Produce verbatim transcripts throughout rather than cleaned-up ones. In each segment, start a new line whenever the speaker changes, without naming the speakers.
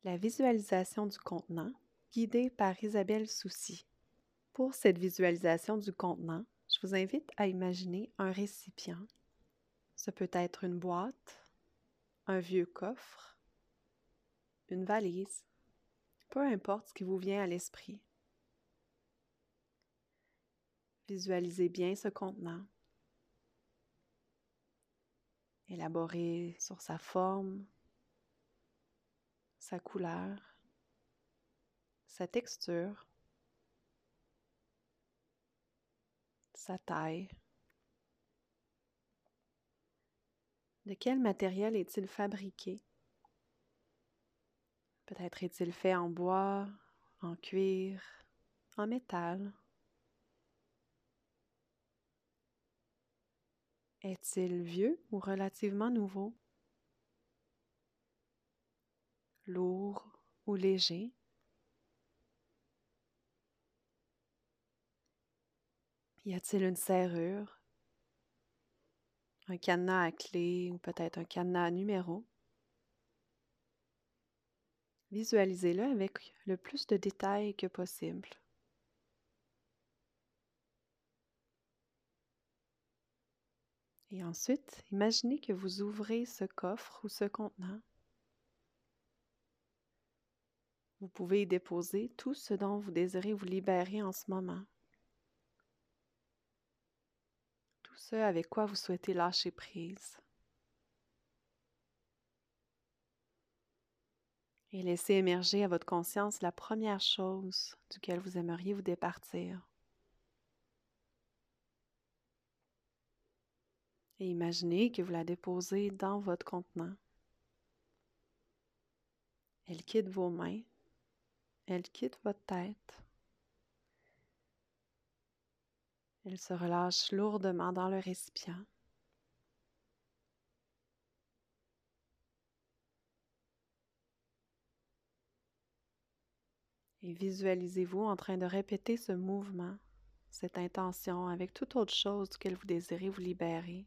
La visualisation du contenant, guidée par Isabelle Soucy. Pour cette visualisation du contenant, je vous invite à imaginer un récipient. Ce peut être une boîte, un vieux coffre, une valise, peu importe ce qui vous vient à l'esprit. Visualisez bien ce contenant. Élaborez sur sa forme, sa couleur, sa texture, sa taille. De quel matériel est-il fabriqué? Peut-être est-il fait en bois, en cuir, en métal. Est-il vieux ou relativement nouveau? Lourd ou léger? Y a-t-il une serrure? Un cadenas à clé ou peut-être un cadenas à numéro? Visualisez-le avec le plus de détails que possible. Et ensuite, imaginez que vous ouvrez ce coffre ou ce contenant. Vous pouvez y déposer tout ce dont vous désirez vous libérer en ce moment. Tout ce avec quoi vous souhaitez lâcher prise. Et laissez émerger à votre conscience la première chose duquel vous aimeriez vous départir. Et imaginez que vous la déposez dans votre contenant. Elle quitte vos mains, elle quitte votre tête. Elle se relâche lourdement dans le récipient. Et visualisez-vous en train de répéter ce mouvement, cette intention avec toute autre chose duquel vous désirez vous libérer.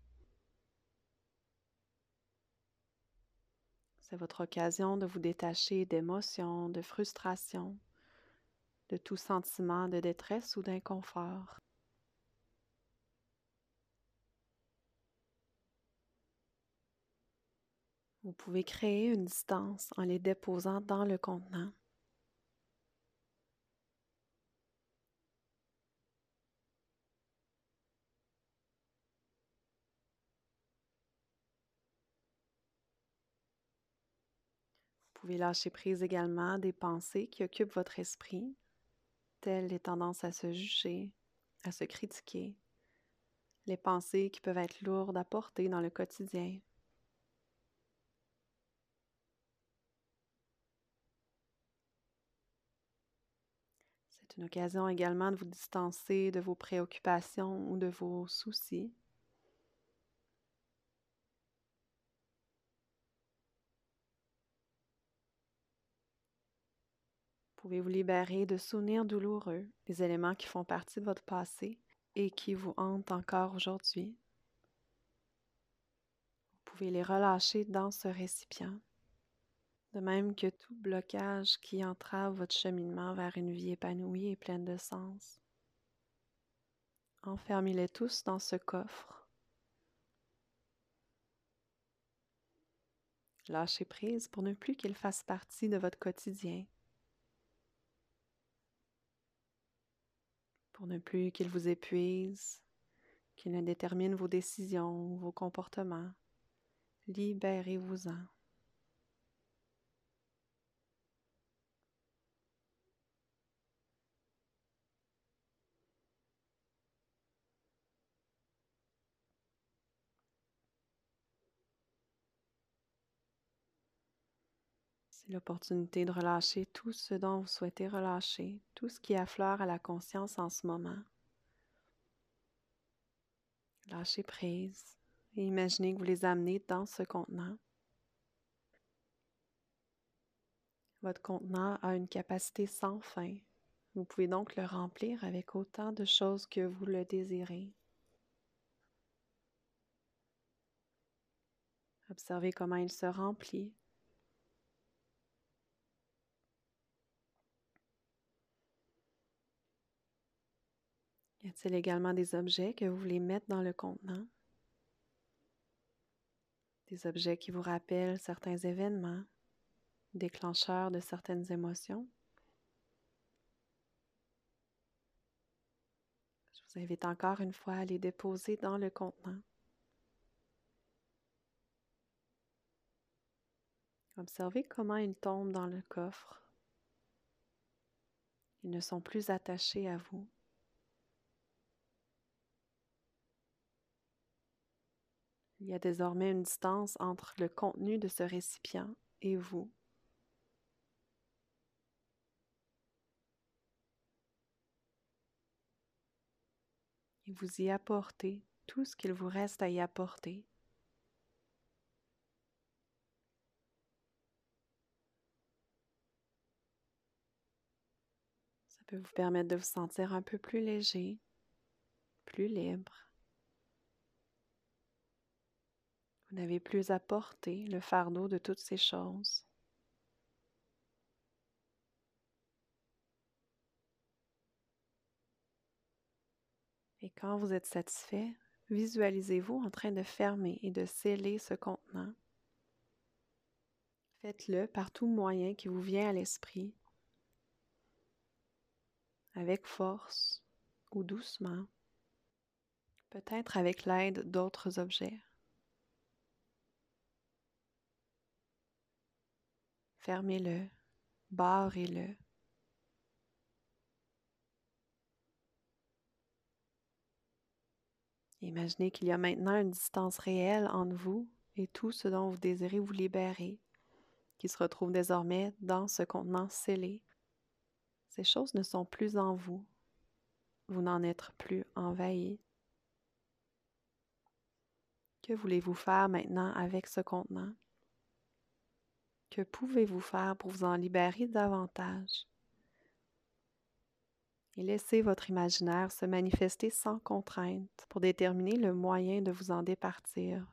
C'est votre occasion de vous détacher d'émotions, de frustration, de tout sentiment de détresse ou d'inconfort. Vous pouvez créer une distance en les déposant dans le contenant. Vous pouvez lâcher prise également des pensées qui occupent votre esprit, telles les tendances à se juger, à se critiquer, les pensées qui peuvent être lourdes à porter dans le quotidien. C'est une occasion également de vous distancer de vos préoccupations ou de vos soucis. Vous pouvez vous libérer de souvenirs douloureux, des éléments qui font partie de votre passé et qui vous hantent encore aujourd'hui. Vous pouvez les relâcher dans ce récipient, de même que tout blocage qui entrave votre cheminement vers une vie épanouie et pleine de sens. Enfermez-les tous dans ce coffre. Lâchez prise pour ne plus qu'ils fassent partie de votre quotidien, pour ne plus qu'ils vous épuisent, qu'ils ne déterminent vos décisions ou vos comportements. Libérez-vous-en. C'est l'opportunité de relâcher tout ce dont vous souhaitez relâcher, tout ce qui affleure à la conscience en ce moment. Lâchez prise et imaginez que vous les amenez dans ce contenant. Votre contenant a une capacité sans fin. Vous pouvez donc le remplir avec autant de choses que vous le désirez. Observez comment il se remplit. Y a-t-il également des objets que vous voulez mettre dans le contenant? Des objets qui vous rappellent certains événements, déclencheurs de certaines émotions? Je vous invite encore une fois à les déposer dans le contenant. Observez comment ils tombent dans le coffre. Ils ne sont plus attachés à vous. Il y a désormais une distance entre le contenu de ce récipient et vous. Et vous y apportez tout ce qu'il vous reste à y apporter. Ça peut vous permettre de vous sentir un peu plus léger, plus libre. Vous n'avez plus à porter le fardeau de toutes ces choses. Et quand vous êtes satisfait, visualisez-vous en train de fermer et de sceller ce contenant. Faites-le par tout moyen qui vous vient à l'esprit, avec force ou doucement, peut-être avec l'aide d'autres objets. Fermez-le, barrez-le. Imaginez qu'il y a maintenant une distance réelle entre vous et tout ce dont vous désirez vous libérer, qui se retrouve désormais dans ce contenant scellé. Ces choses ne sont plus en vous. Vous n'en êtes plus envahi. Que voulez-vous faire maintenant avec ce contenant? Que pouvez-vous faire pour vous en libérer davantage? Et laissez votre imaginaire se manifester sans contrainte pour déterminer le moyen de vous en départir.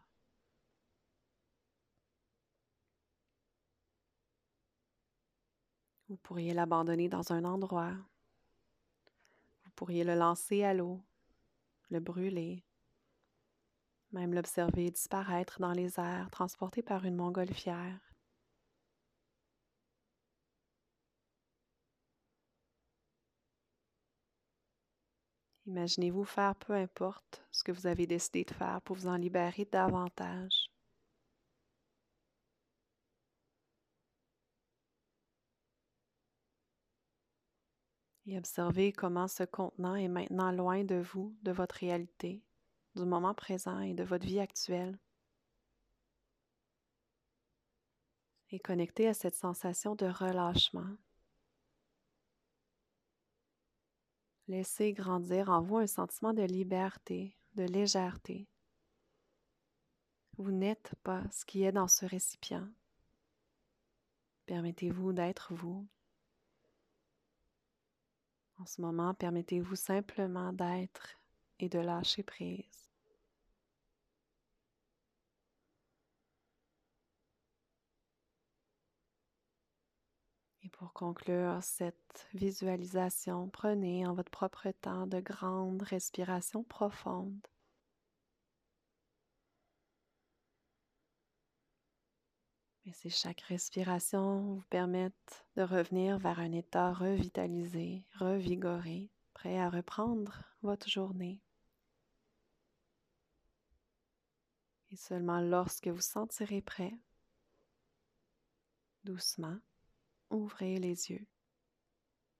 Vous pourriez l'abandonner dans un endroit. Vous pourriez le lancer à l'eau, le brûler, même l'observer disparaître dans les airs, transporté par une montgolfière. Imaginez-vous faire peu importe ce que vous avez décidé de faire pour vous en libérer davantage. Et observez comment ce contenant est maintenant loin de vous, de votre réalité, du moment présent et de votre vie actuelle. Et connectez à cette sensation de relâchement. Laissez grandir en vous un sentiment de liberté, de légèreté. Vous n'êtes pas ce qui est dans ce récipient. Permettez-vous d'être vous. En ce moment, permettez-vous simplement d'être et de lâcher prise. Et pour conclure cette visualisation, prenez en votre propre temps de grandes respirations profondes. Laissez chaque respiration vous permettre de revenir vers un état revitalisé, revigoré, prêt à reprendre votre journée. Et seulement lorsque vous sentirez prêt, doucement, ouvrez les yeux.